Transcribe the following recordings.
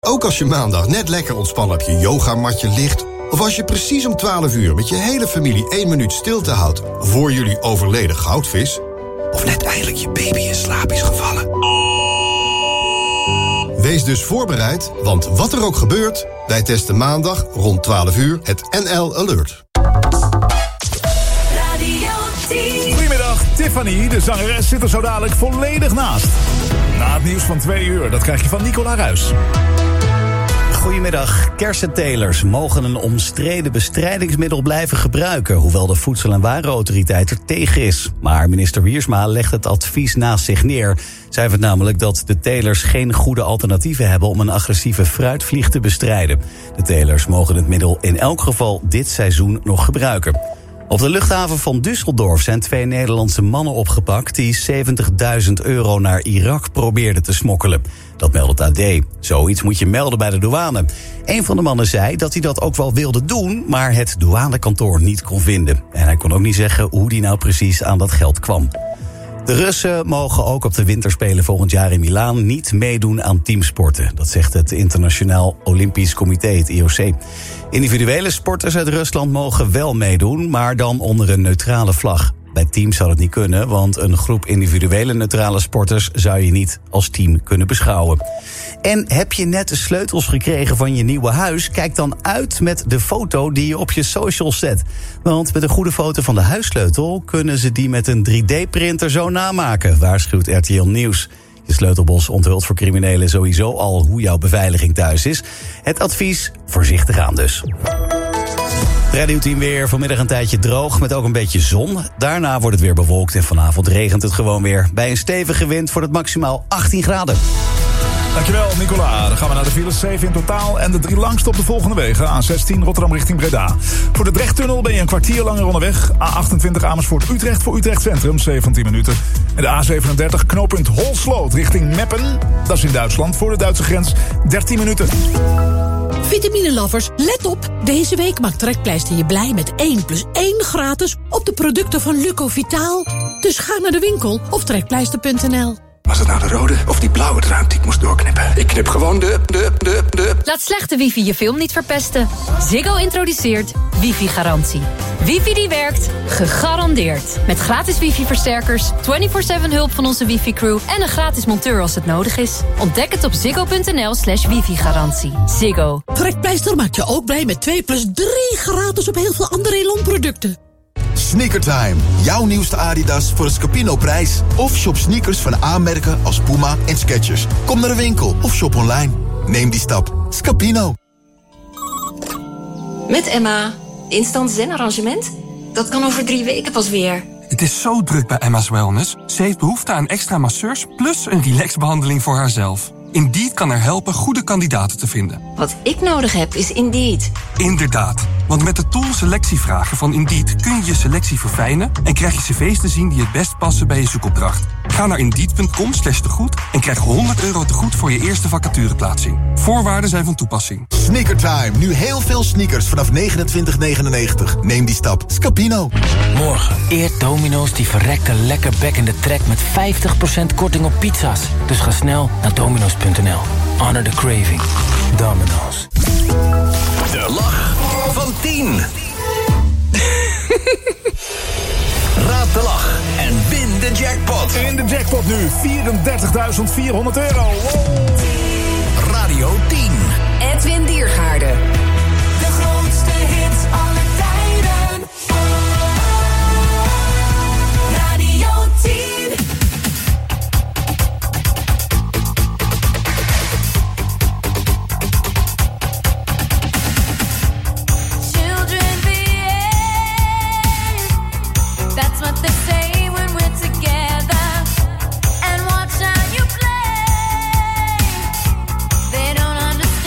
Ook als je maandag net lekker ontspannen op je yogamatje ligt, of als je precies om 12 uur met je hele familie 1 minuut stilte houdt voor jullie overleden goudvis, of net eindelijk je baby in slaap is gevallen. Wees dus voorbereid, want wat er ook gebeurt, wij testen maandag rond 12 uur het NL Alert. Goedemiddag, Tiffany, de zangeres, zit er zo dadelijk volledig naast. Na het nieuws van 2 uur, dat krijg je van Nicola Ruijs. Goedemiddag. Kersentelers mogen een omstreden bestrijdingsmiddel blijven gebruiken, hoewel de Voedsel- en Warenautoriteit er tegen is. Maar minister Wiersma legt het advies naast zich neer. Zij vindt namelijk dat de telers geen goede alternatieven hebben om een agressieve fruitvlieg te bestrijden. De telers mogen het middel in elk geval dit seizoen nog gebruiken. Op de luchthaven van Düsseldorf zijn 2 Nederlandse mannen opgepakt die €70.000 naar Irak probeerden te smokkelen. Dat meldt het AD. Zoiets moet je melden bij de douane. Een van de mannen zei dat hij dat ook wel wilde doen, maar het douanekantoor niet kon vinden. En hij kon ook niet zeggen hoe hij nou precies aan dat geld kwam. De Russen mogen ook op de winterspelen volgend jaar in Milaan niet meedoen aan teamsporten. Dat zegt het Internationaal Olympisch Comité, het IOC. Individuele sporters uit Rusland mogen wel meedoen, maar dan onder een neutrale vlag. Bij teams zou dat niet kunnen, want een groep individuele neutrale sporters zou je niet als team kunnen beschouwen. En heb je net de sleutels gekregen van je nieuwe huis? Kijk dan uit met de foto die je op je socials zet. Want met een goede foto van de huissleutel kunnen ze die met een 3D-printer zo namaken, waarschuwt RTL Nieuws. Je sleutelbos onthult voor criminelen sowieso al hoe jouw beveiliging thuis is. Het advies, voorzichtig aan dus. Radio-team weer, vanmiddag een tijdje droog met ook een beetje zon. Daarna wordt het weer bewolkt en vanavond regent het gewoon weer. Bij een stevige wind wordt het maximaal 18 graden. Dankjewel, Nicola. Dan gaan we naar de files, 7 in totaal. En de 3 langste op de volgende wegen. A16 Rotterdam richting Breda. Voor de Drechttunnel ben je een kwartier langer onderweg. A28 Amersfoort-Utrecht voor Utrecht Centrum, 17 minuten. En de A37 knooppunt Holsloot richting Meppen. Dat is in Duitsland, voor de Duitse grens, 13 minuten. Vitamine-lovers, let op! Deze week maakt Trekpleister je blij met 1+1 gratis op de producten van Lucovitaal. Dus ga naar de winkel of trekpleister.nl. Was het nou de rode of die blauwe draad die ik moest doorknippen? Ik knip gewoon de... Laat slechte wifi je film niet verpesten. Ziggo introduceert wifi-garantie. Wifi die werkt, gegarandeerd. Met gratis wifi-versterkers, 24/7 hulp van onze wifi-crew... en een gratis monteur als het nodig is. Ontdek het op ziggo.nl/wifi-garantie. Ziggo. Trekpleister maakt je ook blij met 2+3 gratis op heel veel andere Elon-producten. Sneakertime. Jouw nieuwste Adidas voor een Scapino-prijs. Of shop sneakers van aanmerken als Puma en Skechers. Kom naar de winkel of shop online. Neem die stap. Scapino. Met Emma. Instant zen-arrangement? Dat kan over 3 weken pas weer. Het is zo druk bij Emma's Wellness. Ze heeft behoefte aan extra masseurs plus een relaxbehandeling voor haarzelf. Indeed kan er helpen goede kandidaten te vinden. Wat ik nodig heb is Indeed. Inderdaad, want met de tool selectievragen van Indeed kun je je selectie verfijnen en krijg je cv's te zien die het best passen bij je zoekopdracht. Ga naar Indeed.com/tegoed en krijg €100 tegoed voor je eerste vacatureplaatsing. Voorwaarden zijn van toepassing. Sneakertime. Nu heel veel sneakers vanaf $29,99. Neem die stap. Scapino. Morgen eert Domino's die verrekte lekker bekkende trek met 50% korting op pizza's. Dus ga snel naar Domino's.nl. Honor the craving. Domino's. De lach van 10. Raad de lach en win de jackpot. In de jackpot nu €34.400. Wow. Radio 10. Edwin Diergaarde. De grootste hits aller tijden. Radio 10. They don't understand.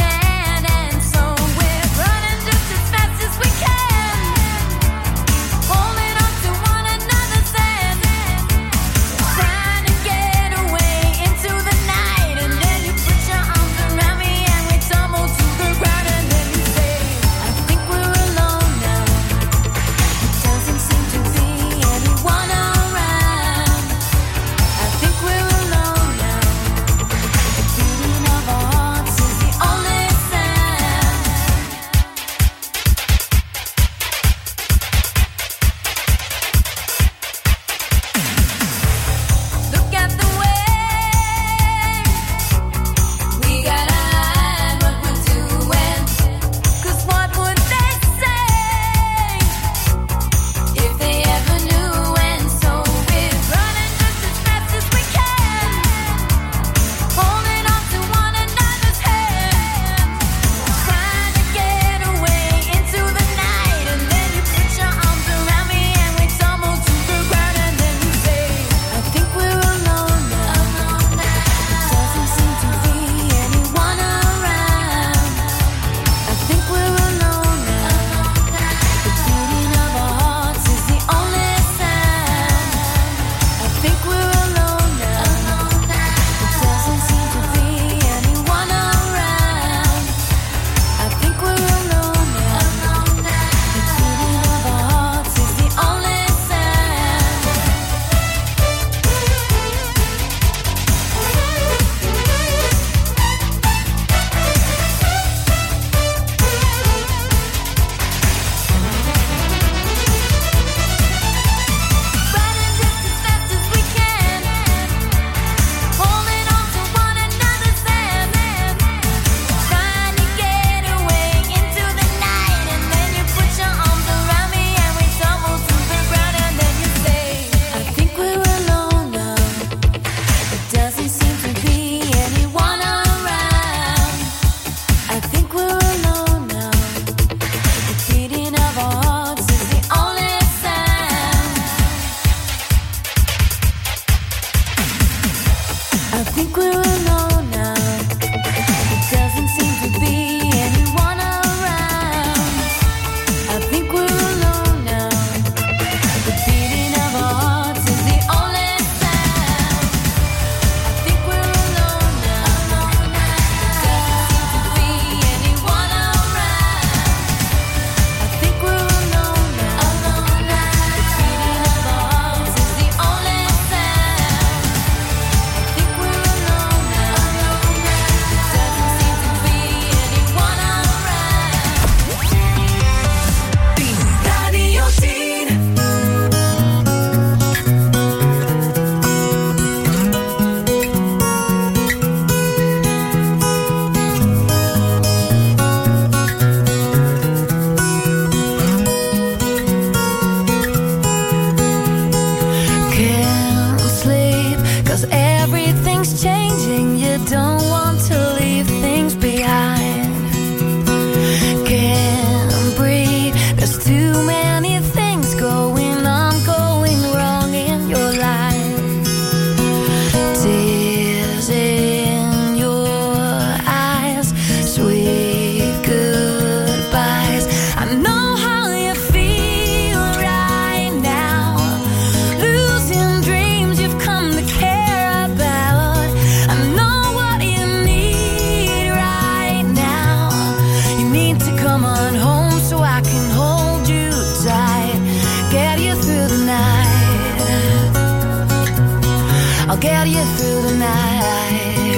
I'll get you through the night.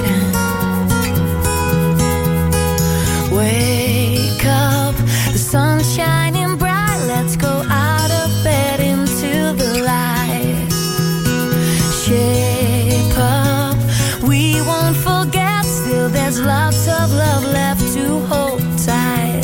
Wake up, the sun's shining bright. Let's go out of bed into the light. Shape up, we won't forget. Still there's lots of love left to hold tight.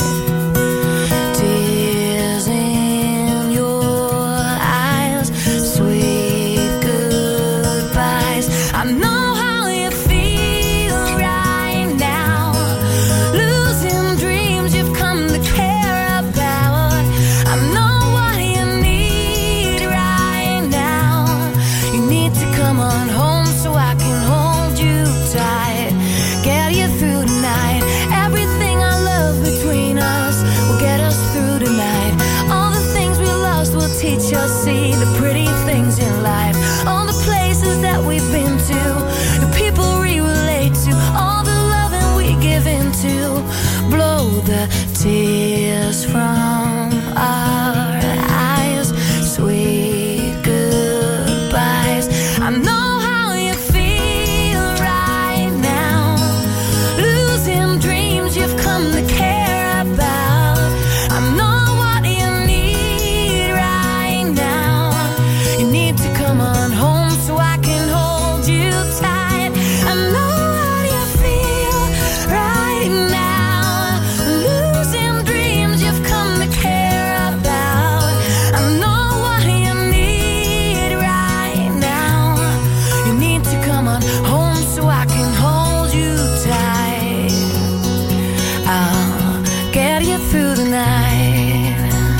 Tears in your eyes, sweet goodbyes. I know how you feel right now, losing dreams you've come to care about. I know what you need right now. You need to come on home so I can hold you tight, get you through the night. Everything I love between us will get us through the night. All the things we lost will teach us, see the pretty things in life. All the places that we've been to, the people we relate to, all the loving we give into. Blow the tears from our eyes, sweet goodbyes. I know how you feel right now, losing dreams you've come to care about. I know what you need right now. You need to come on home so I can hold you tight. I know how you feel right now, losing dreams you've come to care about. I know what you need right now. You need to come on home so I can hold you tight. I'll get you through the night.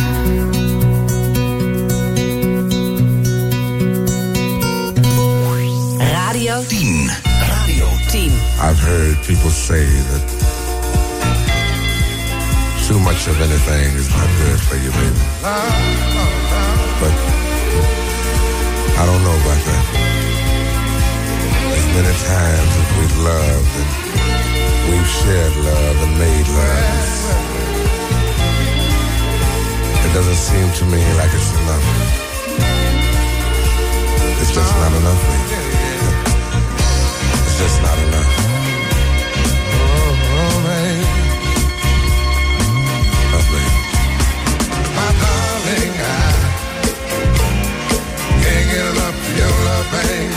Radio 10. Radio 10. I've heard people say that too much of anything is not good for you, baby. But I don't know about that. As many times as we've loved and we've shared love and made love, it doesn't seem to me like it's enough. It's just not enough, baby. It's just not enough. Oh, baby. Oh, baby. My darling, I can't get enough of your love, baby.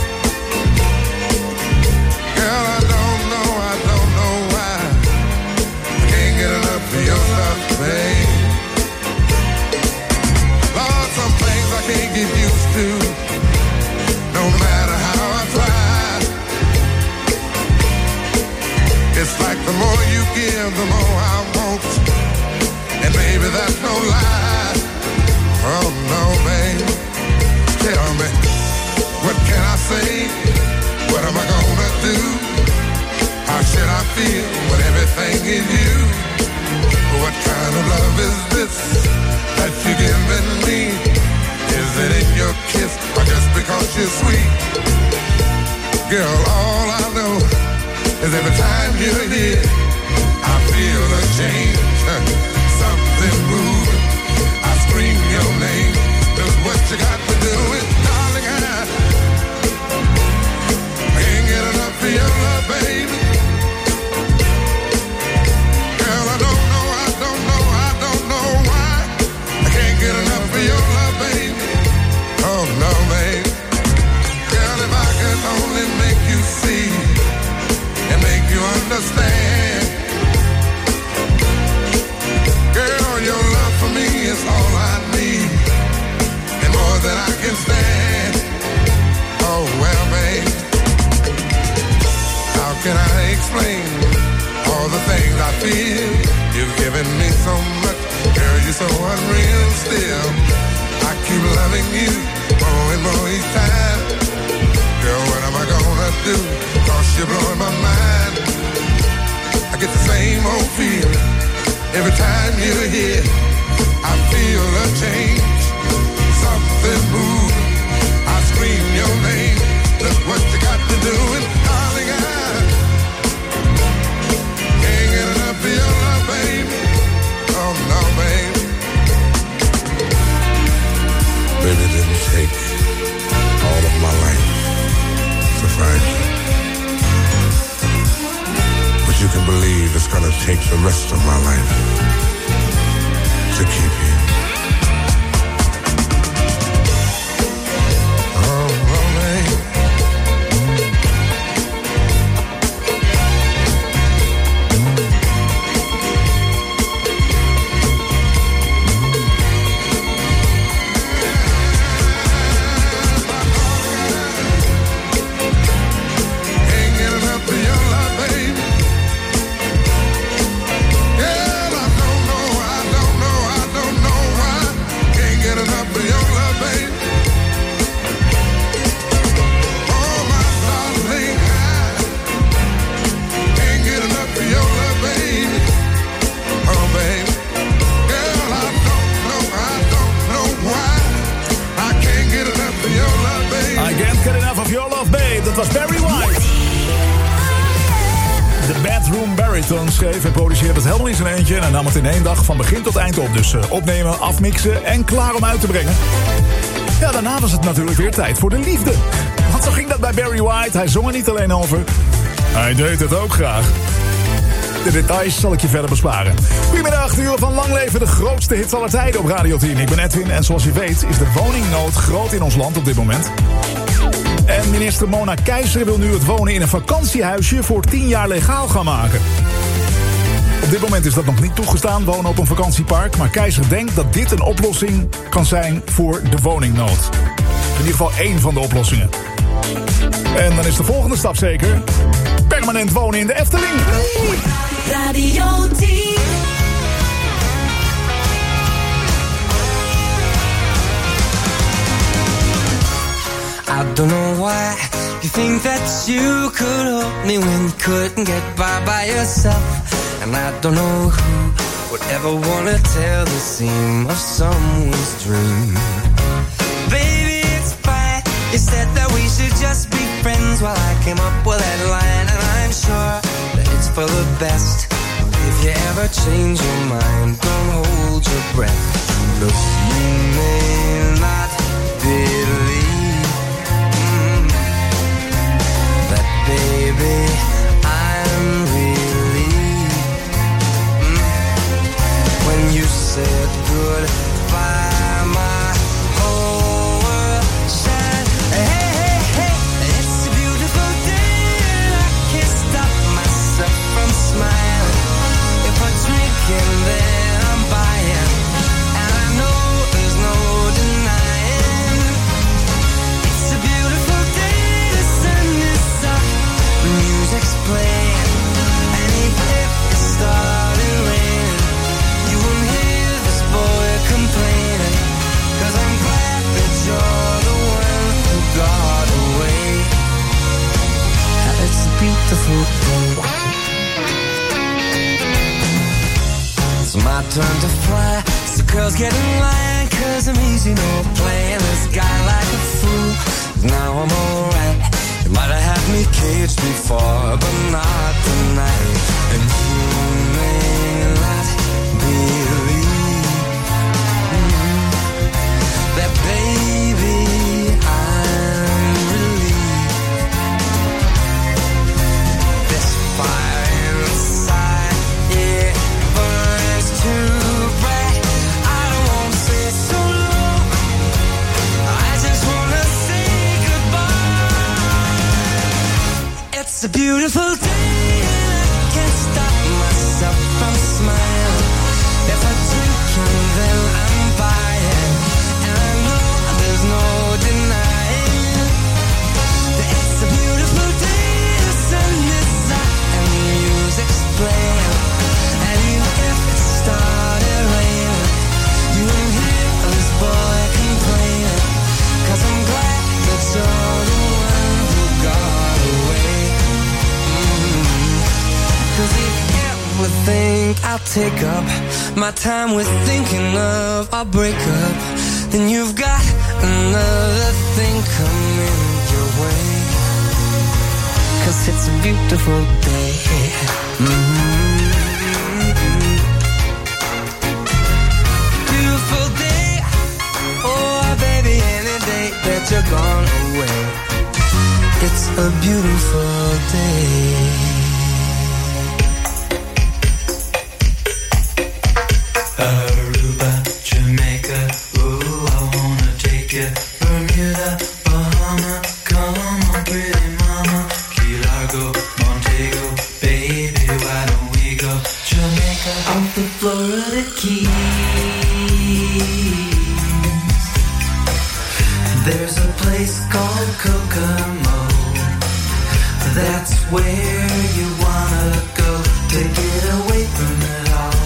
Girl, I don't know why I can't get enough of your love, baby. Lord, some things I can't get used to, no matter how I try. It's like the more you give, the more I want. And baby, that's no lie. Oh no, baby. Tell me, what can I say? What am I gonna do? How should I feel when everything is you? What kind of love is this that you're giving me? Is it in your kiss or just because you're sweet? Girl, all I know is every time you're here, I feel a change. Something moving, I scream your name. Look what you got to do it, darling. I can't get enough of your love, baby. Girl, I don't know why I can't get enough of your love, baby. Oh no, baby. Girl, if I could only make you see and make you understand. Girl, your love for me is all I need, and more than I can stand. Oh well, babe, how can I explain all the things I feel? You've given me so much, girl, you're so unreal still. I keep loving you more and more each time. Girl, what am I gonna do? 'Cause you're blowing my mind. I get the same old feeling every time you're here. I feel a change, something moving. I scream your name. Look what you got to do, and darling, I can't get enough of your love, baby. Oh no, baby. Baby, it didn't take all of my life gonna take the rest of my life to keep you. Schreef en produceerde het helemaal in zijn eentje en nam het in 1 dag van begin tot eind op. Dus opnemen, afmixen en klaar om uit te brengen. Ja, daarna was het natuurlijk weer tijd voor de liefde. Want zo ging dat bij Barry White. Hij zong er niet alleen over. Hij deed het ook graag. De details zal ik je verder besparen. Goedemiddag, de uren van Lang Leven, de grootste hits aller tijden op Radio 10. Ik ben Edwin en zoals je weet is de woningnood groot in ons land op dit moment. En minister Mona Keijzer wil nu het wonen in een vakantiehuisje voor 10 jaar legaal gaan maken. Op dit moment is dat nog niet toegestaan, wonen op een vakantiepark. Maar Keijzer denkt dat dit een oplossing kan zijn voor de woningnood. In ieder geval 1 van de oplossingen. En dan is de volgende stap zeker permanent wonen in de Efteling. Radio 10. I don't know why you think that you could help me when you couldn't get by yourself. And I don't know who would ever wanna tell the seam of someone's dream. Baby, it's fine. You said that we should just be friends while I came up with that line. And I'm sure that it's for the best. If you ever change your mind, don't hold your breath. Look, you may not believe that, baby, I'm relieved when you said goodbye. My whole world shined. Hey, hey, hey, it's a beautiful day and I can't stop myself from smiling. If I drink and then I'm buying, and I know there's no denying. It's a beautiful day, the sun is up, the music's playing, and even if it started raining, you won't hear this boy complaining, 'cause I'm glad that you're the one who got away. It's a beautiful day. It's my turn to fly. So girls get in line, 'cause I'm easy, no playing this guy like a fool. Now I'm alright. You might have had me caged before, but not tonight. And you may not believe that, baby, I'm relieved. This fire inside, it burns too bright. I don't want to stay so long. I just want to say goodbye. It's a beautiful day and I can't stop myself from smiling. If I drink and then I'm buying, and I know there's no denying that it's a beautiful day. The sun is up and the music's playing, and even if it started raining, you won't hear this boy complaining, 'cause I'm glad that you're the one who got away. 'Cause if you ever think I'll take up my time with thinking of our breakup, then you've got another thing coming your way. 'Cause it's a beautiful day. Beautiful day. Oh, baby, any day that you're gone away, it's a beautiful day. off the Florida Keys. There's a place called Kokomo. That's where you wanna go to get away from it all.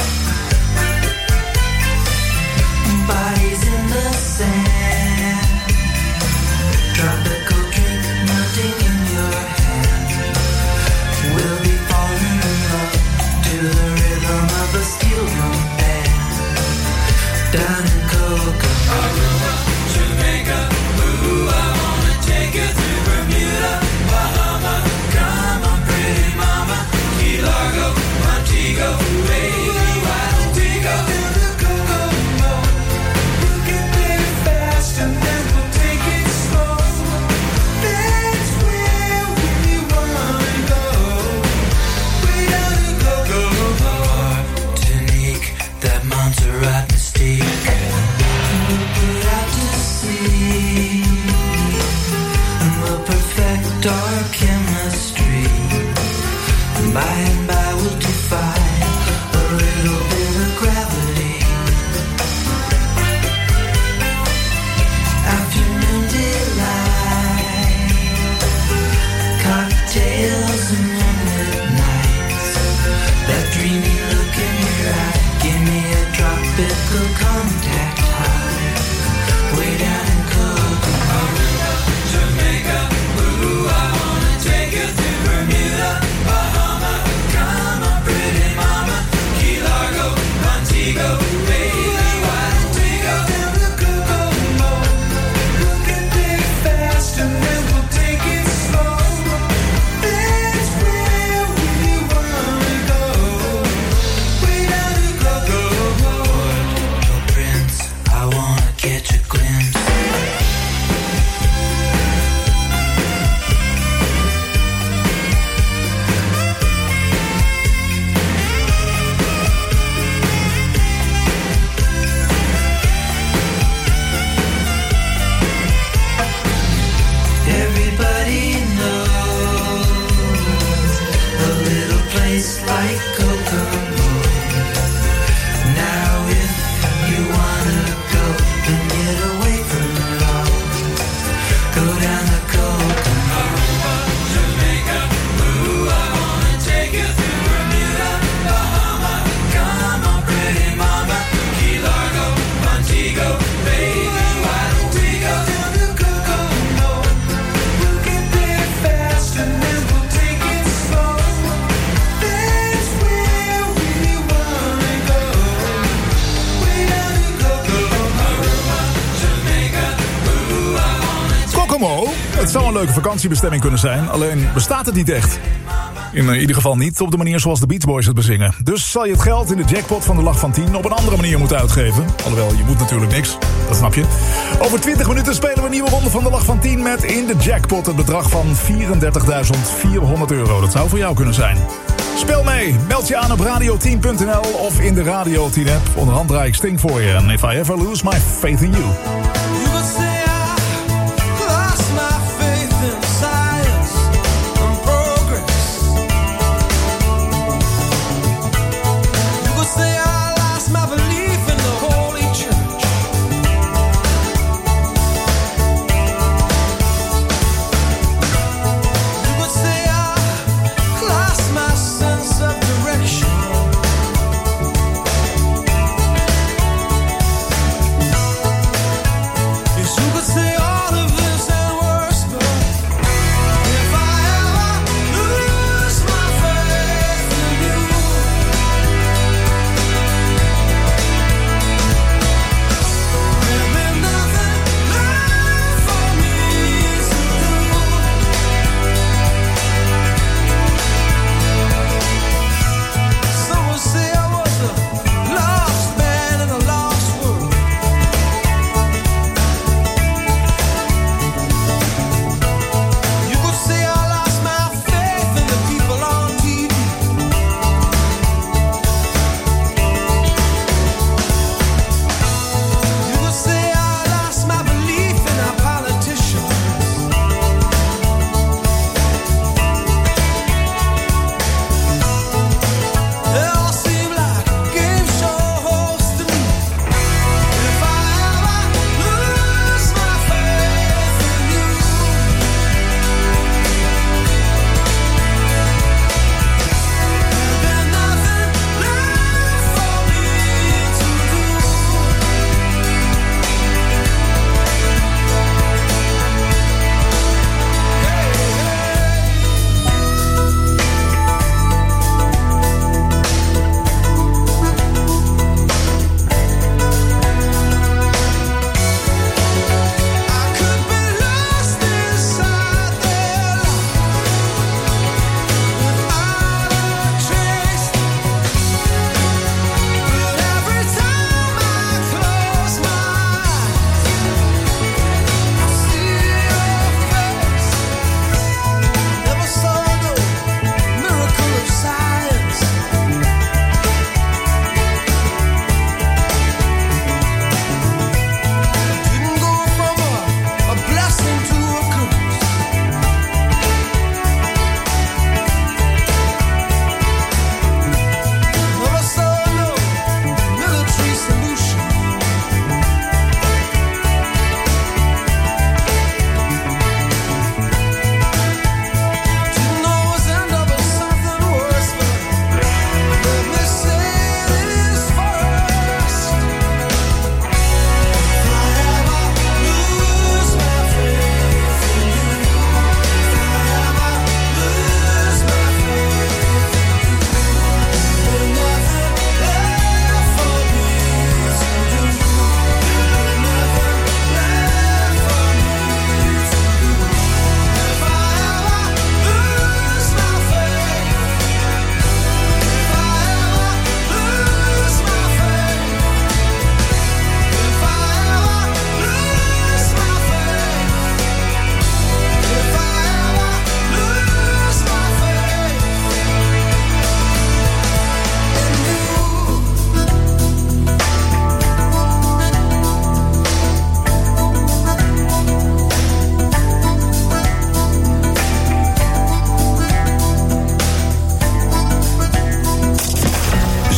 Bodies in the sand, tropical drink melting in your hand. We'll be falling in love to the rhythm of a steel drum band. Down in Kokomo, Aruba, Jamaica, ooh, I wanna take you to Bermuda, Bahama, come on pretty mama, Key Largo, Montego, baby, why don't we go to the Kokomo? We'll get there fast and then we'll take it slow. That's where we wanna go. Way down to Kokomo. Martinique, that Montserrat mystique. We'll put out to sea and we'll perfect our chemistry. By and by we'll defy a little bit of gravity. Afternoon delight, cocktails and moonlit nights. That dreamy look in your eye, give me a tropical contact high. Way down in Kokomo, Jamaica, ooh, I wanna take you to Bermuda, Bahama, come on pretty mama, Key Largo, Montego, baby, why don't we go down to Kokomo? We'll get there fast and then we'll take it slow. That's where we wanna go. Way down to Kokomo. Little prince, I wanna catch a glimpse. Everybody knows a little place like Kokomo. Now if you wanna go and get away from it all, go down to Kokomo. Aruba, Jamaica, ooh, I wanna take you to Bermuda, Bahama, come on pretty mama, Key Largo, Montego, baby, why don't we go down to Kokomo? We'll get there fast and then we'll take it slow. That's where we wanna go. Way down to Kokomo. Aruba, Jamaica, ooh, I wanna Kokomo, het zou een leuke vakantiebestemming kunnen zijn, alleen bestaat het niet echt. In ieder geval niet op de manier zoals de Beach Boys het bezingen. Dus zal je het geld in de jackpot van de Lach van 10 op een andere manier moeten uitgeven. Alhoewel, je moet natuurlijk niks, dat snap je. Over 20 minuten spelen we een nieuwe ronde van de Lach van 10... met in de jackpot het bedrag van €34.400. Dat zou voor jou kunnen zijn. Speel mee, meld je aan op radio10.nl of in de Radio 10 app. Onderhand draai ik Sting voor je. En If I Ever Lose My Faith in You. You could say I lost my faith in science and progress. You could say I lost my belief in the Holy Church. You could say I lost my sense of direction.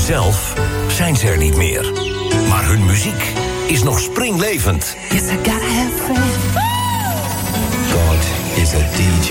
Zelf zijn ze er niet meer. Maar hun muziek is nog springlevend. Yes, I gotta have friends. God is a DJ.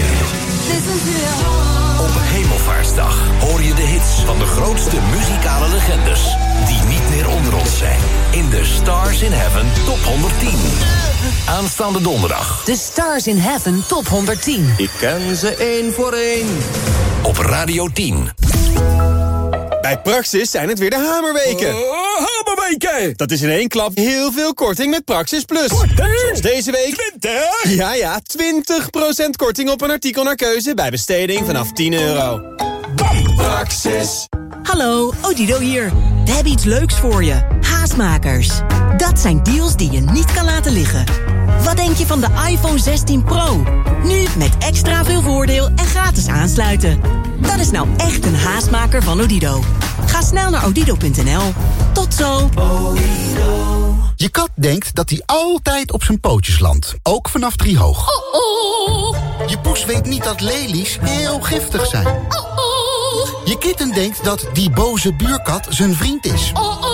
Op Hemelvaartsdag hoor je de hits van de grootste muzikale legendes die niet meer onder ons zijn. In de Stars in Heaven Top 110. Aanstaande donderdag. De Stars in Heaven Top 110. Ik ken ze één voor één. Op Radio 10. Bij Praxis zijn het weer de hamerweken. Hamerweken! Dat is in één klap heel veel korting met Praxis Plus. Zoals deze week. 20? Ja, 20% korting op een artikel naar keuze bij besteding vanaf €10. Praxis. Hallo, Odido hier. We hebben iets leuks voor je. Haastmakers. Dat zijn deals die je niet kan laten liggen. Wat denk je van de iPhone 16 Pro? Nu met extra veel voordeel en gratis aansluiten. Dat is nou echt een haastmaker van Odido. Ga snel naar odido.nl. Tot zo. Je kat denkt dat hij altijd op zijn pootjes landt. Ook vanaf 3 hoog. Je poes weet niet dat lelies heel giftig zijn. Je kitten denkt dat die boze buurkat zijn vriend is.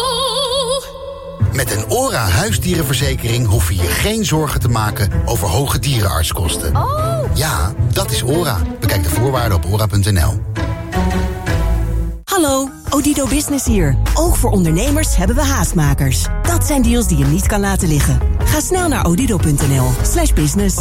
Met een ORA huisdierenverzekering hoef je je geen zorgen te maken over hoge dierenartskosten. Ja, dat is ORA. Bekijk de voorwaarden op ora.nl. Hallo, Odido Business hier. Ook voor ondernemers hebben we haastmakers. Dat zijn deals die je niet kan laten liggen. Ga snel naar odido.nl/business.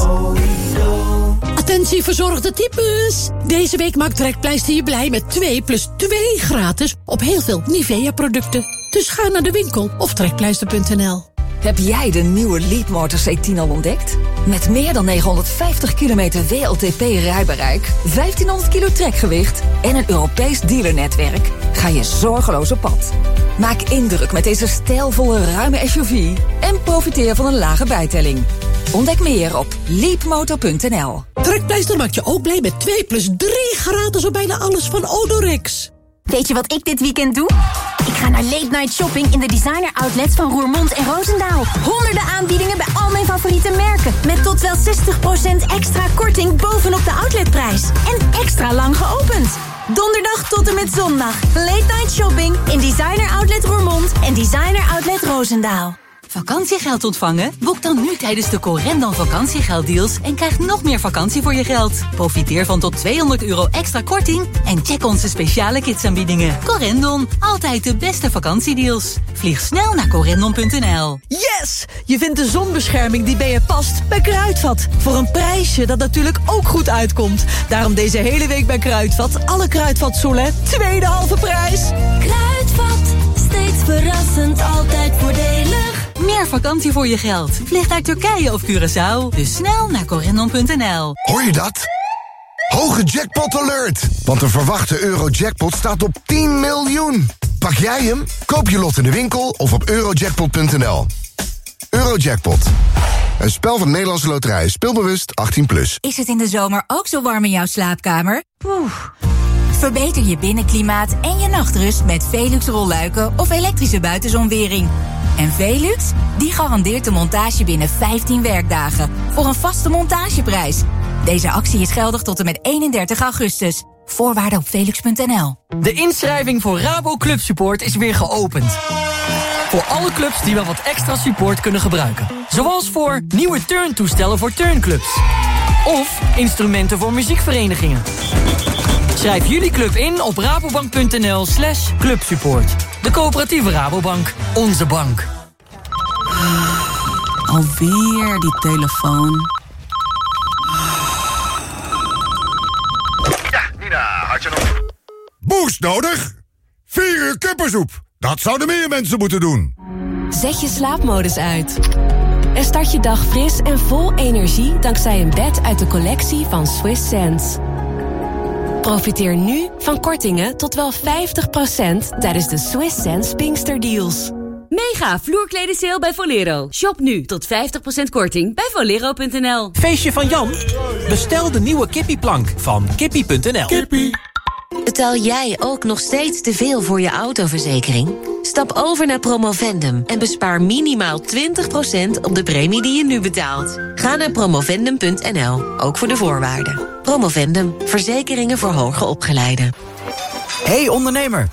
Attentie verzorgde types. Deze week maakt Trekpleister je blij met 2 + 2 gratis op heel veel Nivea-producten. Dus ga naar de winkel of trekpleister.nl. Heb jij de nieuwe Leapmotor C10 al ontdekt? Met meer dan 950 kilometer WLTP-rijbereik, 1500 kilo trekgewicht en een Europees dealernetwerk ga je zorgeloos op pad. Maak indruk met deze stijlvolle ruime SUV en profiteer van een lage bijtelling. Ontdek meer op leapmotor.nl. Trekpleister maakt je ook blij met 2 + 3 gratis op bijna alles van Odorex. Weet je wat ik dit weekend doe? Ik ga naar late night shopping in de designer outlets van Roermond en Roosendaal. Honderden aanbiedingen bij al mijn favoriete merken. Met tot wel 60% extra korting bovenop de outletprijs. En extra lang geopend. Donderdag tot en met zondag. Late night shopping in designer outlet Roermond en designer outlet Roosendaal. Vakantiegeld ontvangen? Boek dan nu tijdens de Corendon vakantiegelddeals en krijg nog meer vakantie voor je geld. Profiteer van tot €200 extra korting en check onze speciale kidsaanbiedingen. Corendon, altijd de beste vakantiedeals. Vlieg snel naar corendon.nl. Yes! Je vindt de zonbescherming die bij je past bij Kruidvat. Voor een prijsje dat natuurlijk ook goed uitkomt. Daarom deze hele week bij Kruidvat alle Kruidvat Solen tweede halve prijs. Kruidvat, steeds verrassend, altijd voordelig. Meer vakantie voor je geld. Vlieg naar Turkije of Curaçao. Dus snel naar corendon.nl. Hoor je dat? Hoge jackpot alert! Want de verwachte Eurojackpot staat op 10 miljoen. Pak jij hem? Koop je lot in de winkel of op eurojackpot.nl. Eurojackpot. Een spel van Nederlandse Loterij. Speelbewust 18+. Is het in de zomer ook zo warm in jouw slaapkamer? Verbeter je binnenklimaat en je nachtrust met Velux rolluiken of elektrische buitenzonwering. En Velux, die garandeert de montage binnen 15 werkdagen voor een vaste montageprijs. Deze actie is geldig tot en met 31 augustus. Voorwaarden op velux.nl. De inschrijving voor Rabo Club Support is weer geopend. Voor alle clubs die wel wat extra support kunnen gebruiken. Zoals voor nieuwe turntoestellen voor turnclubs. Of instrumenten voor muziekverenigingen. Schrijf jullie club in op rabobank.nl/clubsupport. De coöperatieve Rabobank. Onze bank. Alweer die telefoon. Ja, Nina, had je nog... Boost nodig? 4 uur kippensoep. Dat zouden meer mensen moeten doen. Zet je slaapmodus uit. En start je dag fris en vol energie dankzij een bed uit de collectie van Swiss Sense. Profiteer nu van kortingen tot wel 50% tijdens de Swiss Sense Pinkster Deals. Mega vloerkledensale bij Volero. Shop nu tot 50% korting bij volero.nl. Feestje van Jan? Bestel de nieuwe kippieplank van kippie.nl. Kippie. Betaal jij ook nog steeds te veel voor je autoverzekering? Stap over naar Promovendum en bespaar minimaal 20% op de premie die je nu betaalt. Ga naar promovendum.nl, ook voor de voorwaarden. Promovendum, verzekeringen voor hoger opgeleiden. Hey ondernemer,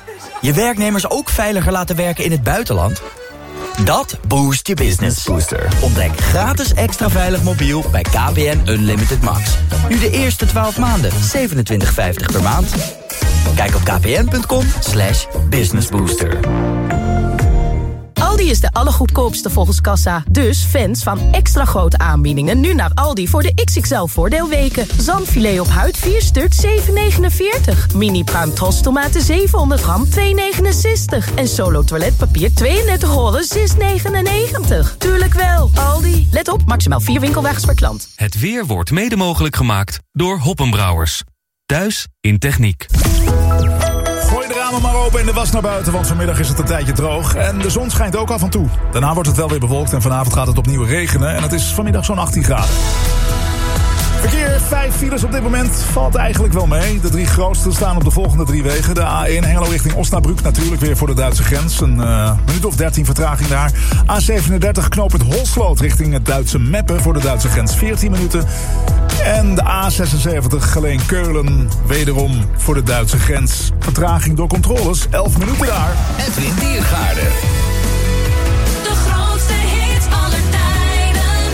je werknemers ook veiliger laten werken in het buitenland? Dat boost je business booster. Ontdek gratis extra veilig mobiel bij KPN Unlimited Max. Nu de eerste 12 maanden, 27,50 per maand. Kijk op kpn.com/businessbooster. Aldi is de allergoedkoopste volgens kassa. Dus fans van extra grote aanbiedingen nu naar Aldi voor de XXL voordeelweken. Zalmfilet op huid 4 stuk 7,49. Mini pruim Tros tomaten 700 gram 2,69. En Solo toiletpapier 32 rollen 6,99. Tuurlijk wel, Aldi. Let op, maximaal 4 winkelwagens per klant. Het weer wordt mede mogelijk gemaakt door Hoppenbrouwers. Thuis in techniek. Gooi de ramen maar open en de was naar buiten, want vanmiddag is het een tijdje droog. En de zon schijnt ook af en toe. Daarna wordt het wel weer bewolkt en vanavond gaat het opnieuw regenen. En het is vanmiddag zo'n 18 graden. Verkeer, 5 files op dit moment, valt eigenlijk wel mee. De 3 grootste staan op de volgende 3 wegen. De A1 Hengelo richting Osnabrück, natuurlijk weer voor de Duitse grens. Een minuut of 13 vertraging daar. A37 knooppunt Holsloot richting het Duitse Meppen voor de Duitse grens 14 minuten. En de A76 Geleen-Keulen, wederom voor de Duitse grens. Vertraging door controles, 11 minuten daar. Edwin Diergaarde. De grootste hits aller tijden.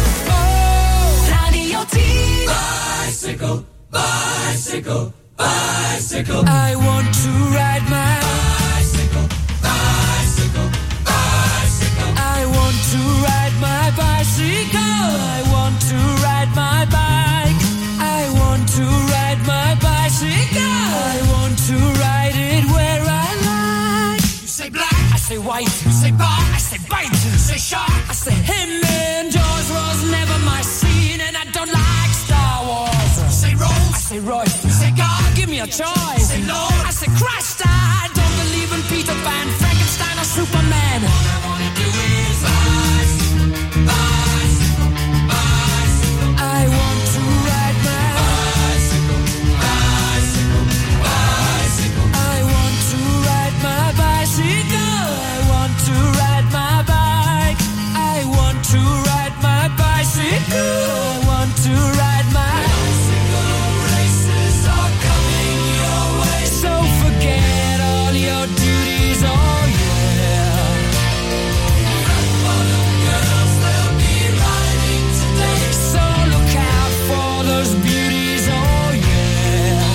Radio 10. Bicycle, bicycle, bicycle. I want to ride my bicycle, bicycle, bicycle. I want to ride my bicycle. I want to ride my bike. I want to ride my bicycle. I want to ride it where I like. You say black, I say white. You say bar, I say bite. You say shark, I say him. And Jaws was never my scene, and I don't like Star Wars. You say Rose, I say Royce. You say God, give me a choice. You say Lord, I say Christ. I don't believe in Peter Pan, Frankenstein or Superman. All I wanna do is bicycle, bicycle, bicycle. I want to ride my bicycle, bicycle, bicycle. I want to ride my bicycle. I want to ride my bike. I want to ride my bicycle. I want to ride my bicycle. Races are coming your way. So forget all your duties, oh yeah. Rock bottom girls, they'll be riding today. So look out for those beauties, oh yeah.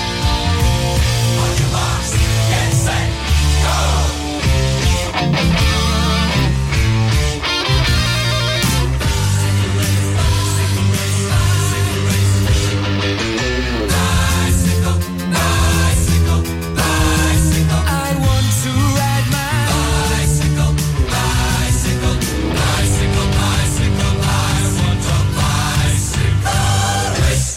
On your marks, get set, go! Bicycle, bicycle, bicycle. I want to ride my bicycle, bicycle, bicycle, bicycle. I want a bicycle race.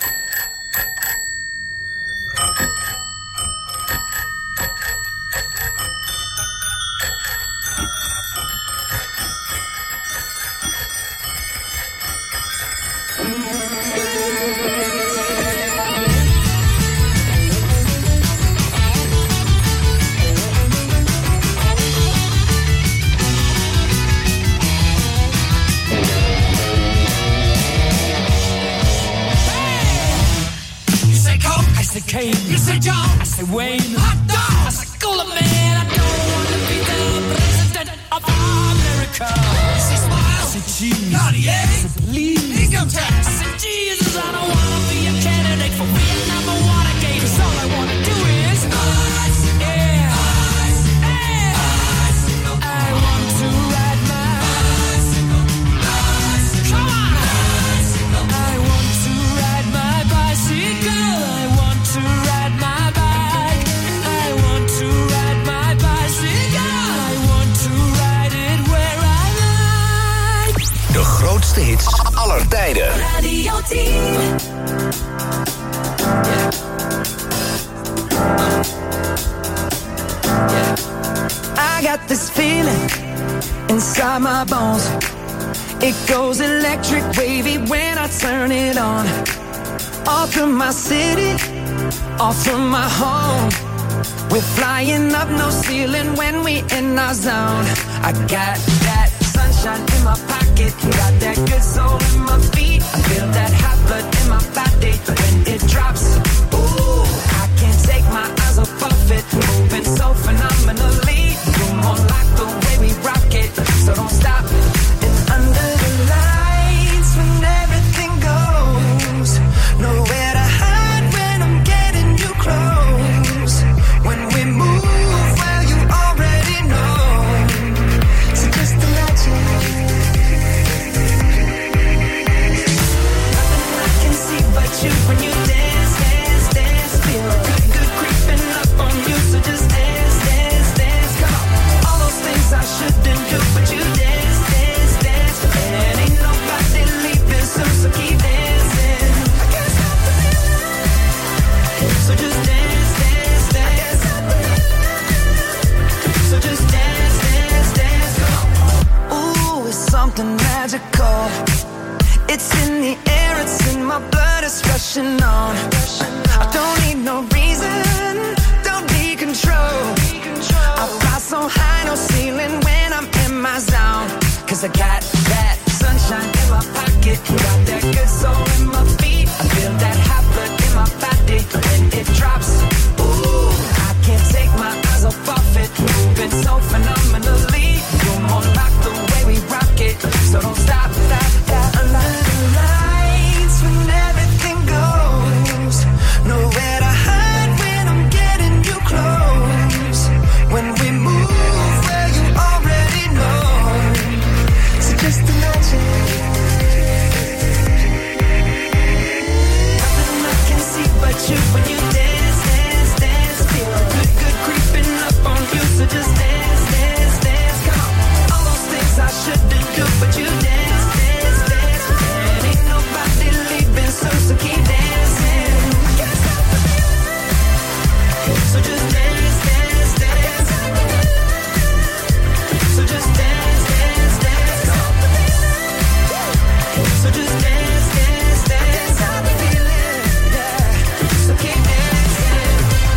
You say Coke, I say Kane. You say John, I say Wayne. Hot dog, I say Cooler Man. I don't want to be the president of America. I say Smile, I say Cheese, Cartier, I say Please, Income Tax. I say Jesus, I don't want to be a candidate for Vietnam or Watergate. 'Cause all I want to do is bicycle, yeah, bicycle, bicycle. I want to ride my bicycle, bicycle. Come on, bicycle. I want to ride my bicycle. I want to ride my bike. I want to ride my bicycle. I want to ride it where I like. De grootste hits aller tijden. Radio 10. I got this feeling inside my bones. It goes electric wavy when I turn it on. All through my city, all through my home. We're flying up, no ceiling when we in our zone. I got that sunshine in my pocket, got that good soul in my feet. I feel that hot blood in my body when it drops. Ooh, I can't take my eyes off of it, moving so phenomenally. You're more like the way we rock it, so don't stop. And under the lights, when everything goes, nowhere to hide when I'm getting you close. When we move, well, you already know. So just imagine. Nothing I can see but you when you dance, dance, dance. Feel good, good creeping up on you. So just dance, dance, dance. Come on. All those things I shouldn't do, but you dance, dance, dance. And ain't nobody leaving soon, so keep dancing. I can't stop the feeling. So just dance, dance, dance. So just dance, dance, dance. Come on. Ooh, it's something magical. It's in the air, it's in my blood, it's rushing on. I don't need no reason, don't need control. I fly so high, no ceiling when I'm in my zone. Cause I got that sunshine in my pocket, got that good soul in my feet. I feel that hot blood in my body when it drops. Ooh, I can't take my eyes off of it, moving so phenomenally. You're more like the way we rock it, so don't stop, stop, stop. Under the lights, when everything goes, nowhere to hide when I'm getting you close. When we move, well, you already know. So just imagine. Nothing I can see but you when you dance, dance, dance. Feel good, good creeping up on you. So just dance, dance, dance. Come on. All those things I shouldn't do, but you dance, dance, dance. And ain't nobody leaving soon, so keep dancing. I can't stop the feeling. So just dance, dance, dance. So just dance, dance, dance. So just dance, dance, dance. Stop the feeling, yeah. So keep dancing.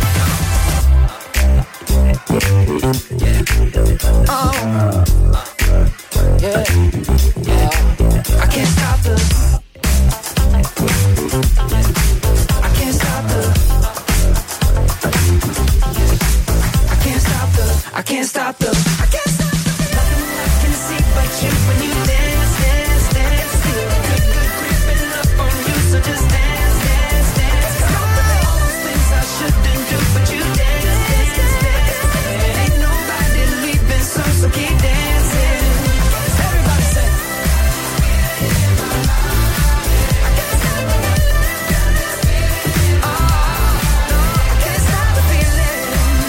Oh, yeah, yeah. I can't stop the. I can't stop the. I can't stop the. I can't stop the. I can't stop the. Nothing I can see but you when you dance, dance, dance. Feel good, good creeping up on you. So just dance, dance, dance. All those things I shouldn't do, but you dance, dance, dance. And ain't nobody leaving soon, so keep dancing. Everybody say. I can't stop the. Oh, no, I can't stop the feeling.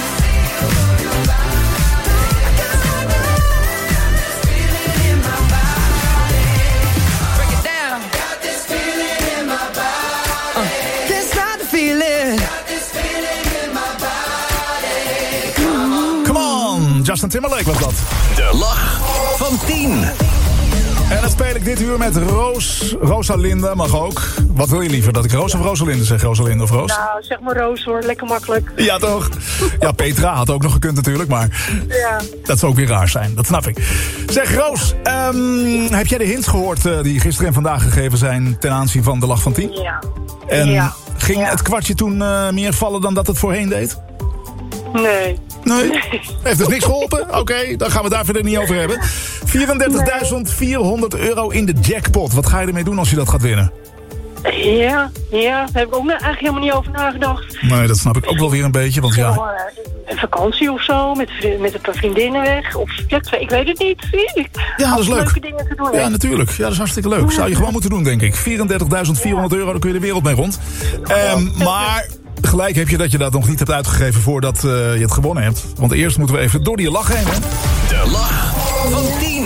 I can't stop the feeling in my body. Break it down. Got this feeling in my body. Can't stop the feeling. Got this feeling in my body. Come on. Come on, Justin Timberlake was dat. De lach van 10. En dan speel ik dit uur met Rosalinde, mag ook. Wat wil je liever, dat ik Roos of Rosalinde zeg? Rosalinde of Roos? Nou, zeg maar Roos hoor, lekker makkelijk. Ja, toch? Ja, Petra had ook nog gekund natuurlijk, maar Ja. dat zou ook weer raar zijn, dat snap ik. Zeg Roos, heb jij de hints gehoord die gisteren en vandaag gegeven zijn ten aanzien van de lach van 10? Ja. En Ja. ging het kwartje toen meer vallen dan dat het voorheen deed? Nee. Nee? Heeft dus niks geholpen? Oké, dan gaan we daar verder niet over hebben. 34.400 euro in de jackpot. Wat ga je ermee doen als je dat gaat winnen? Ja, daar heb ik ook eigenlijk helemaal niet over nagedacht. Nee, dat snap ik ook wel weer een beetje, want ja... Een vakantie of zo, met een paar vriendinnen weg. Of, ja, ik weet het niet. Ja, dat is leuk. Leuke dingen te doen. Ja, natuurlijk. Ja, dat is hartstikke leuk. Zou je gewoon moeten doen, denk ik. 34.400 euro, dan kun je de wereld mee rond. Maar gelijk heb je dat je dat nog niet hebt uitgegeven voordat je het gewonnen hebt. Want eerst moeten we even door die lach heen, hè? De lach van 10.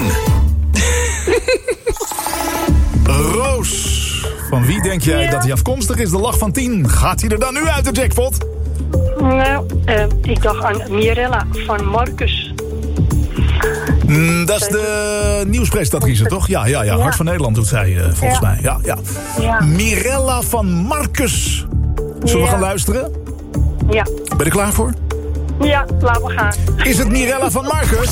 Roos, van wie denk jij dat hij afkomstig is? De lach van 10. Gaat hij er dan nu uit de jackpot? Nou, ik dacht aan Mirella van Marcus. Dat is de nieuwspresentatrice, toch? Ja. Hart van Nederland doet zij, volgens mij. Ja. Mirella van Marcus. Zullen we gaan luisteren? Ja. Ben je er klaar voor? Ja, laten we gaan. Is het Mirella van Marcus?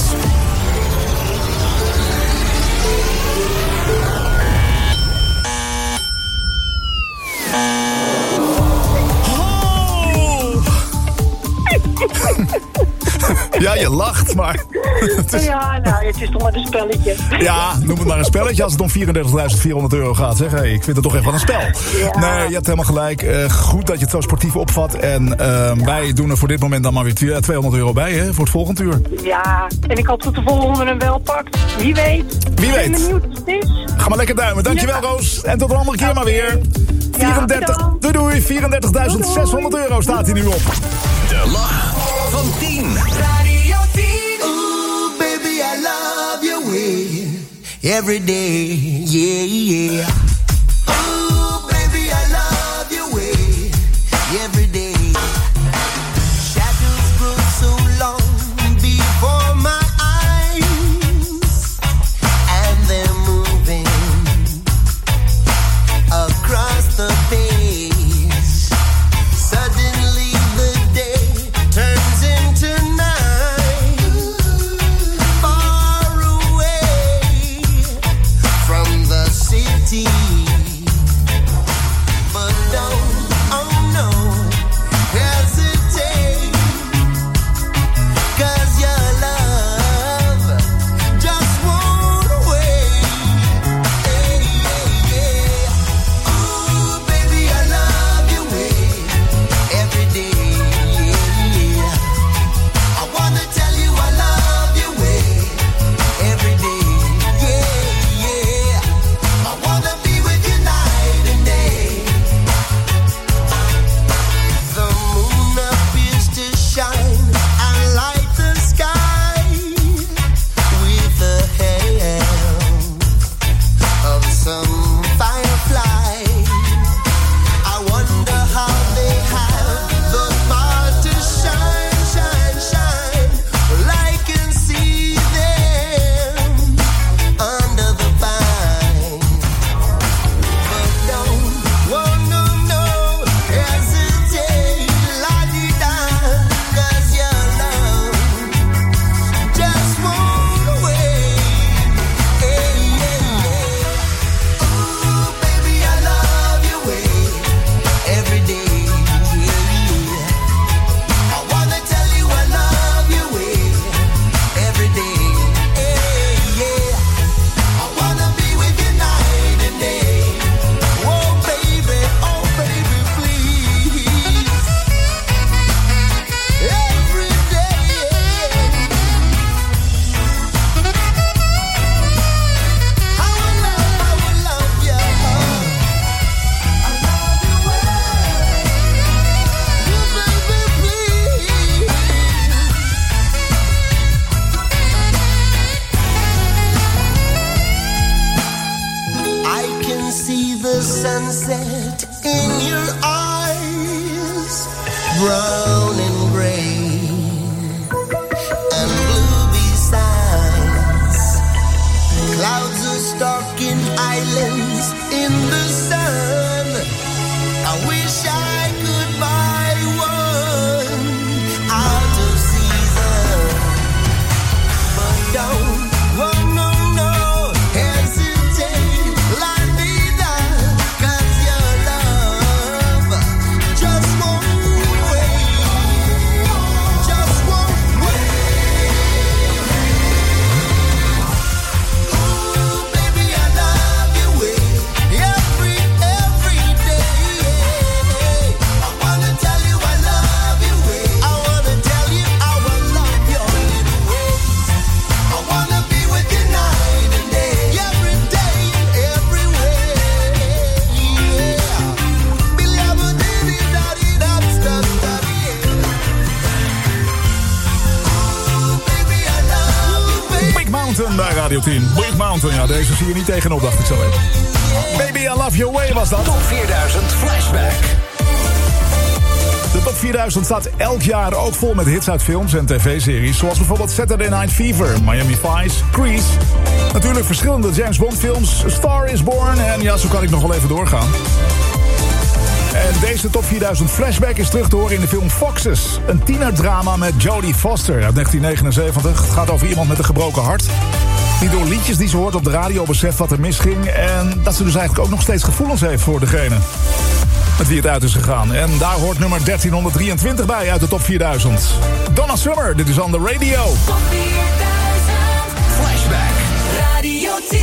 Ja, je lacht, maar... Ja, nou, het is toch maar een spelletje. Ja, noem het maar een spelletje als het om €34.400 gaat. Zeg. Hey, ik vind het toch echt wel een spel. Ja. Nee, je hebt helemaal gelijk. Goed dat je het zo sportief opvat. En wij doen er voor dit moment dan maar weer €200 bij, hè, voor het volgende uur. Ja, en ik hoop dat de volgende hem wel pakt. Wie weet. Wie weet. Ik ben benieuwd wat het is. Ga maar lekker duimen. Dankjewel, Roos. En tot een andere keer maar weer. 34, doei, €34.600 staat hij nu op. De lach van 10. Radio 10. Ooh, baby, I love your way. Every day, yeah, yeah. Ooh, baby, I love your way. Every day. Shadows grow so long before my eyes. And they're moving across the page. Suddenly the day turns into night. Far away from the city. But don't, oh no, hesitate. 'Cause your love just won't wait. Hey, yeah, yeah. Ooh, baby, I love your way. Every day, yeah. I wanna tell you I love your way. Every day, yeah, yeah. I wanna be with you night and day. The moon appears to shine and light the sky with the help of some firefly. I wonder how they have the power to shine, shine, shine. Well, I can see them under the vine. But don't, oh no, no, hesitate, la-di-da, 'cause your love just won't wait. Hey, yeah, yeah. Ooh, baby, I love your way. Every day, yeah. I wanna tell you I love your way. Every day, yeah. I wanna be with you night and day. Oh baby, please. Every day, I will love you. I love you well. Baby, please. I can see the sunset in your eyes, brown and gray and blue besides. Clouds are stalking islands in the sun. I wish I could buy one out of season. But don't, oh no, no, hesitate, la-di-da, 'cause your love just won't wait, just won't wait. Ooh, baby, I love your way, every day. I wanna tell you I love your way. I wanna tell you I will love your little ways. I wanna be with you night and day, every day, everywhere. Yeah. Ooh, baby, I love you, baby. Big Mountain bij Radio 10. Big Mountain, ja, deze zie je niet tegenop, dacht ik zo even. Baby, I love your way was dat. Top 4000 Flashback. De top 4000 staat elk jaar ook vol met hits uit films en tv-series. Zoals bijvoorbeeld Saturday Night Fever, Miami Vice, Grease. Natuurlijk verschillende James Bond films, A Star is Born. En ja, zo kan ik nog wel even doorgaan. En deze top 4000 Flashback is terug te horen in de film Foxes. Een tienerdrama met Jodie Foster uit 1979. Het gaat over iemand met een gebroken hart. Die door liedjes die ze hoort op de radio beseft wat er misging. En dat ze dus eigenlijk ook nog steeds gevoelens heeft voor degene. met wie het uit is gegaan. En daar hoort nummer 1323 bij uit de top 4000. Donna Summer, dit is on the radio. Top 4000. Flashback. Radio 10.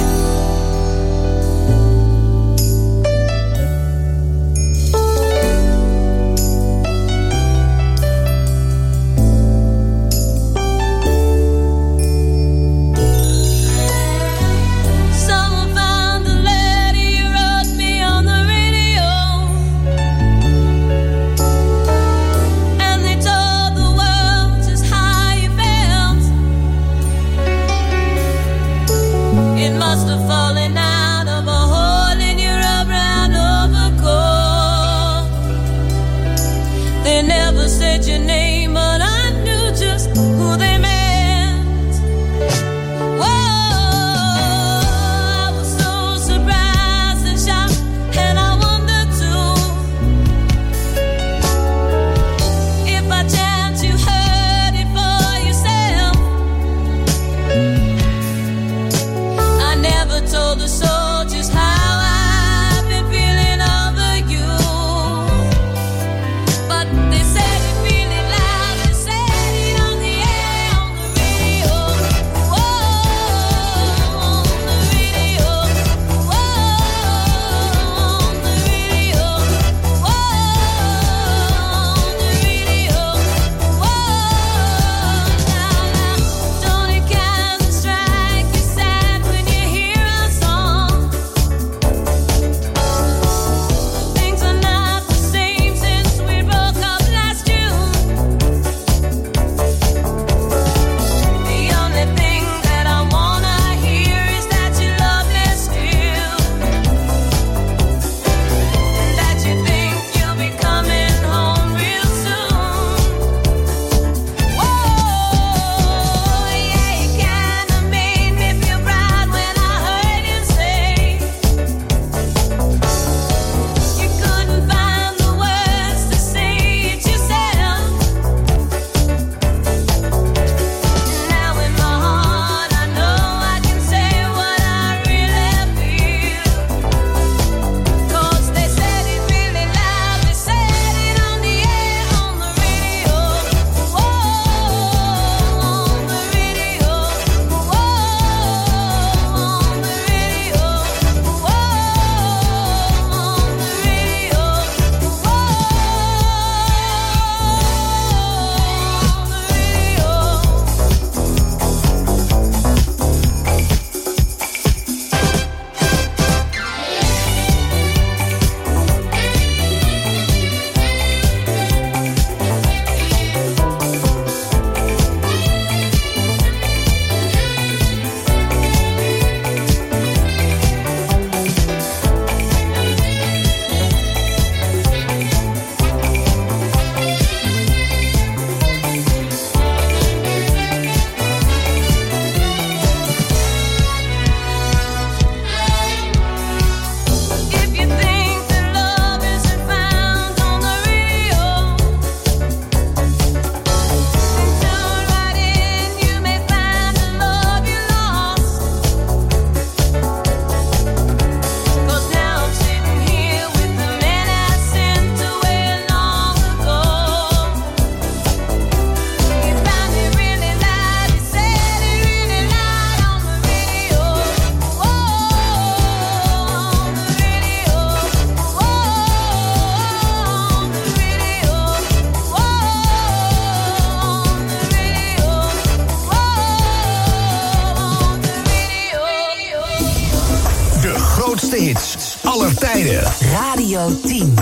grootste hits aller tijden. Radio 10.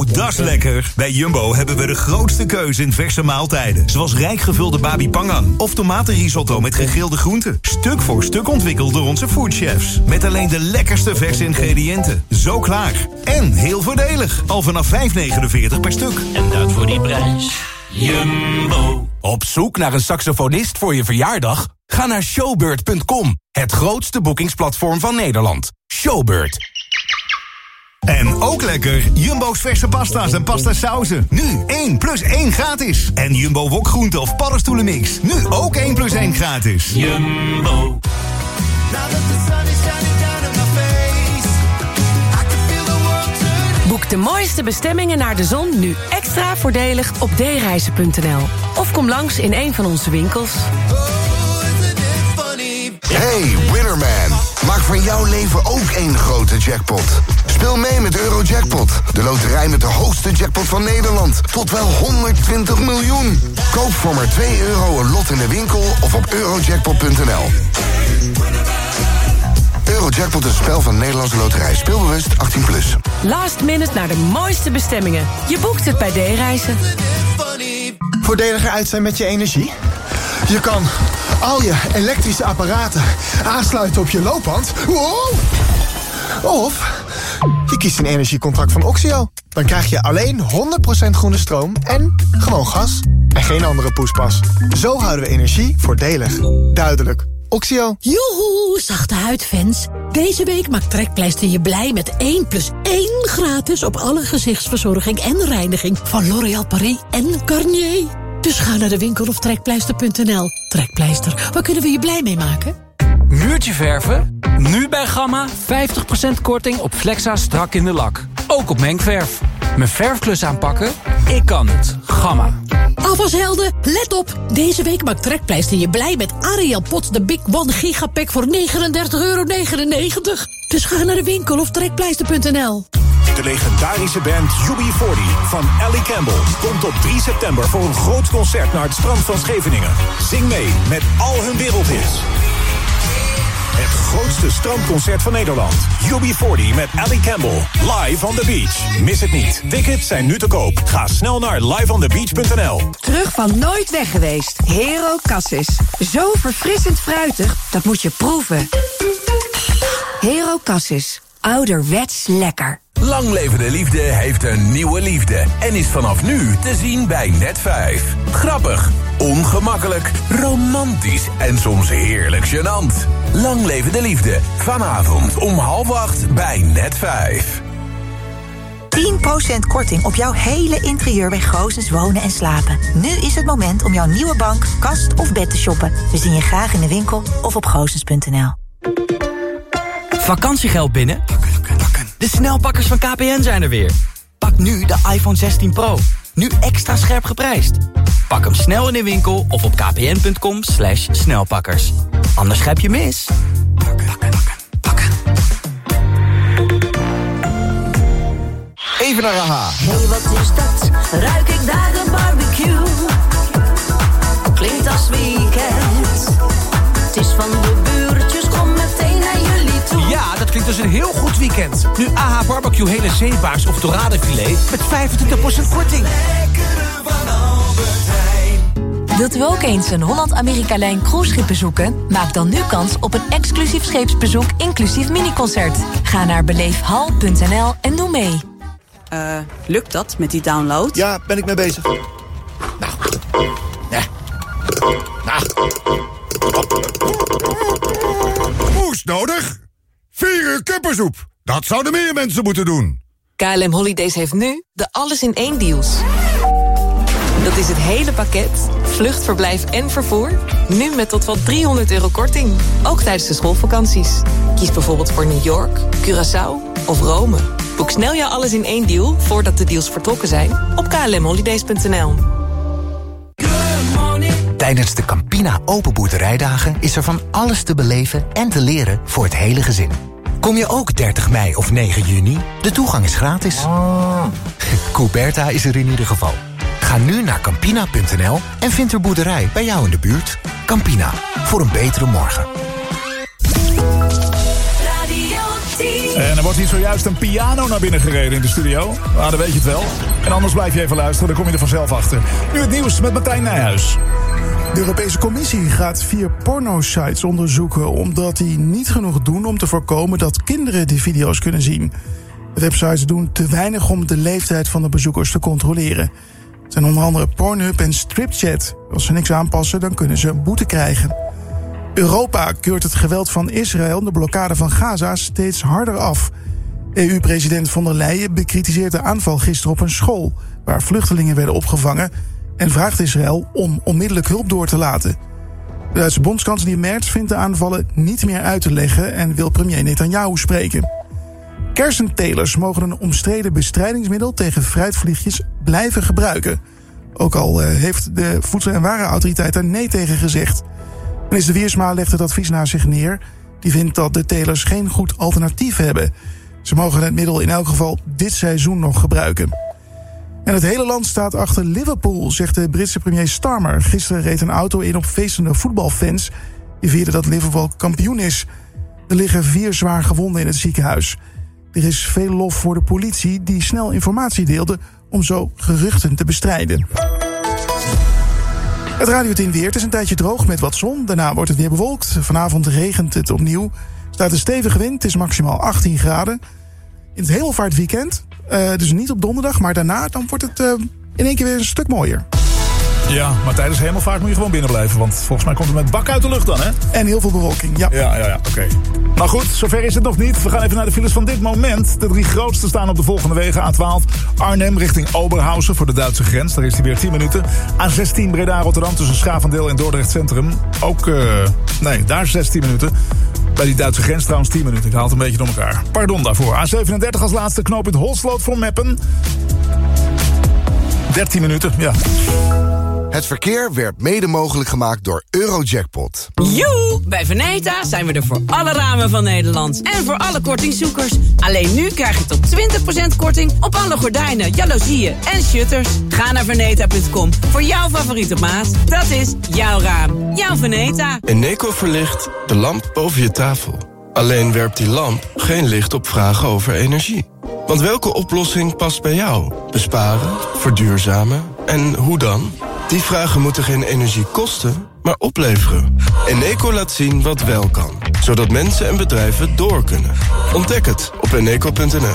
dat is lekker. Bij Jumbo hebben we de grootste keuze in verse maaltijden. Zoals rijk gevulde babi pangang of tomatenrisotto met gegrilde groenten. Stuk voor stuk ontwikkeld door onze foodchefs. Met alleen de lekkerste verse ingrediënten. Zo klaar. En heel voordelig. Al vanaf €5,49 per stuk. En dat voor die prijs. Jumbo. Op zoek naar een saxofonist voor je verjaardag? Ga naar showbird.com. Het grootste boekingsplatform van Nederland. Showbird. En ook lekker, Jumbo's verse pasta's en pasta sauzen. Nu 1 + 1 gratis. En Jumbo wokgroente of paddenstoelenmix. Nu ook 1 + 1 gratis. Jumbo. Boek de mooiste bestemmingen naar de zon nu extra voordelig op dereizen.nl. Of kom langs in een van onze winkels. Hey, Winnerman. Maak van jouw leven ook één grote jackpot. Speel mee met Eurojackpot, de loterij met de hoogste jackpot van Nederland. Tot wel 120 miljoen. Koop voor maar €2 een lot in de winkel of op eurojackpot.nl. Eurojackpot is een spel van de Nederlandse loterij. Speelbewust 18+. Last minute naar de mooiste bestemmingen. Je boekt het bij D-reizen. Voordeliger uit zijn met je energie? Je kan al je elektrische apparaten aansluiten op je loopband. Wow! Of je kiest een energiecontract van Oxio. Dan krijg je alleen 100% groene stroom en gewoon gas. En geen andere poespas. Zo houden we energie voordelig. Duidelijk. Oxio. Joehoe, zachte huidfans. Deze week maakt Trekpleister je blij met 1 + 1 gratis op alle gezichtsverzorging en reiniging van L'Oréal Paris en Garnier. Dus ga naar de winkel of trekpleister.nl. Trekpleister, waar kunnen we je blij mee maken? Muurtje verven? Nu bij Gamma 50% korting op Flexa strak in de lak. Ook op mengverf. Mijn verfklus aanpakken? Ik kan het. Gamma. Afwashelden, let op. Deze week maakt Trekpleister je blij met Ariel Pots de Big One Gigapack voor €39,99. Dus ga naar de winkel of trekpleister.nl. De legendarische band UB40 van Ellie Campbell komt op 3 september voor een groot concert naar het strand van Scheveningen. Zing mee met al hun wereldhits. Het grootste strandconcert van Nederland. UB40 met Ellie Campbell. Live on the beach. Mis het niet. Tickets zijn nu te koop. Ga snel naar liveonthebeach.nl. Terug van nooit weg geweest. Hero Cassis. Zo verfrissend fruitig, dat moet je proeven. Hero Cassis. Ouderwets lekker. Lang leven de liefde heeft een nieuwe liefde en is vanaf nu te zien bij Net5. Grappig, ongemakkelijk, romantisch en soms heerlijk gênant. Lang leven de liefde, vanavond om 7:30 bij Net5. 10% korting op jouw hele interieur bij Goossens Wonen en Slapen. Nu is het moment om jouw nieuwe bank, kast of bed te shoppen. We zien je graag in de winkel of op goossens.nl. Vakantiegeld binnen? De snelpakkers van KPN zijn er weer. Pak nu de iPhone 16 Pro. Nu extra scherp geprijsd. Pak hem snel in de winkel of op kpn.com/snelpakkers. Anders grijp je mis. Even naar AHA. Hey, wat is dat? Ruik ik daar een barbecue? Klinkt als weekend. Het is van de buurtjes, kom meteen naar jullie toe. Ja, dat klinkt als een heel goed weekend. Nu AH Barbecue hele zeebaars of doradenfilet met 25% korting. Wilt u ook eens een Holland-Amerika-lijn cruiseschip bezoeken? Maak dan nu kans op een exclusief scheepsbezoek inclusief miniconcert. Ga naar beleefhal.nl en doe mee. Lukt dat met die download? Ja, ben ik mee bezig. Moest nodig? 4 uur kippensoep. Dat zouden meer mensen moeten doen. KLM Holidays heeft nu de alles-in-één deals. Dat is het hele pakket, vlucht, verblijf en vervoer. Nu met tot wel €300 korting. Ook tijdens de schoolvakanties. Kies bijvoorbeeld voor New York, Curaçao of Rome. Boek snel jouw alles-in-één deal voordat de deals vertrokken zijn op klmholidays.nl. Tijdens de Campina Open Boerderijdagen is er van alles te beleven en te leren voor het hele gezin. Kom je ook 30 mei of 9 juni? De toegang is gratis. Couberta is er in ieder geval. Ga nu naar Campina.nl en vind er boerderij bij jou in de buurt. Campina, voor een betere morgen. Radio En er wordt hier zojuist een piano naar binnen gereden in de studio. Nou, dan weet je het wel. En anders blijf je even luisteren, dan kom je er vanzelf achter. Nu het nieuws met Martijn Nijhuis. De Europese Commissie gaat 4 pornosites onderzoeken, omdat die niet genoeg doen om te voorkomen dat kinderen die video's kunnen zien. De websites doen te weinig om de leeftijd van de bezoekers te controleren. Het zijn onder andere Pornhub en Stripchat. Als ze niks aanpassen, dan kunnen ze een boete krijgen. Europa keurt het geweld van Israël en de blokkade van Gaza steeds harder af. EU-president von der Leyen bekritiseert de aanval gisteren op een school, waar vluchtelingen werden opgevangen, en vraagt Israël om onmiddellijk hulp door te laten. De Duitse bondskanselier Merz vindt de aanvallen niet meer uit te leggen en wil premier Netanyahu spreken. Kersentelers mogen een omstreden bestrijdingsmiddel tegen fruitvliegjes blijven gebruiken. Ook al heeft de Voedsel- en Warenautoriteit daar nee tegen gezegd. Minister Wiersma legt het advies naast zich neer. Die vindt dat de telers geen goed alternatief hebben. Ze mogen het middel in elk geval dit seizoen nog gebruiken. En het hele land staat achter Liverpool, zegt de Britse premier Starmer. Gisteren reed een auto in op feestende voetbalfans. Die vierden dat Liverpool kampioen is. Er liggen 4 zwaar gewonden in het ziekenhuis. Er is veel lof voor de politie die snel informatie deelde om zo geruchten te bestrijden. Het Radio 10 weer. Het is een tijdje droog met wat zon. Daarna wordt het weer bewolkt. Vanavond regent het opnieuw. Staat een stevige wind. Het is maximaal 18 graden. In het hemelvaartweekend, dus niet op donderdag, maar daarna dan wordt het in één keer weer een stuk mooier. Ja, maar tijdens hemelvaart moet je gewoon binnen blijven. Want volgens mij komt het met bak uit de lucht dan, hè? En heel veel bewolking, ja. Ja, oké. Maar goed, zover is het nog niet. We gaan even naar de files van dit moment. De 3 grootste staan op de volgende wegen. A12 Arnhem richting Oberhausen voor de Duitse grens. Daar is hij weer 10 minuten. A16 Breda-Rotterdam tussen Schavendeel en Dordrecht Centrum. Ook, daar 16 minuten. Bij die Duitse grens trouwens 10 minuten. Ik haal het een beetje door elkaar. Pardon daarvoor. A37 als laatste knooppunt Holsloot voor Meppen. 13 minuten, ja. Het verkeer werd mede mogelijk gemaakt door Eurojackpot. Joe! Bij Veneta zijn we er voor alle ramen van Nederland. En voor alle kortingzoekers. Alleen nu krijg je tot 20% korting op alle gordijnen, jaloezieën en shutters. Ga naar veneta.com voor jouw favoriete maat. Dat is jouw raam. Jouw Veneta. Eneco verlicht de lamp boven je tafel. Alleen werpt die lamp geen licht op vragen over energie. Want welke oplossing past bij jou? Besparen, verduurzamen en hoe dan? Die vragen moeten geen energie kosten, maar opleveren. Eneco laat zien wat wel kan, zodat mensen en bedrijven door kunnen. Ontdek het op eneco.nl.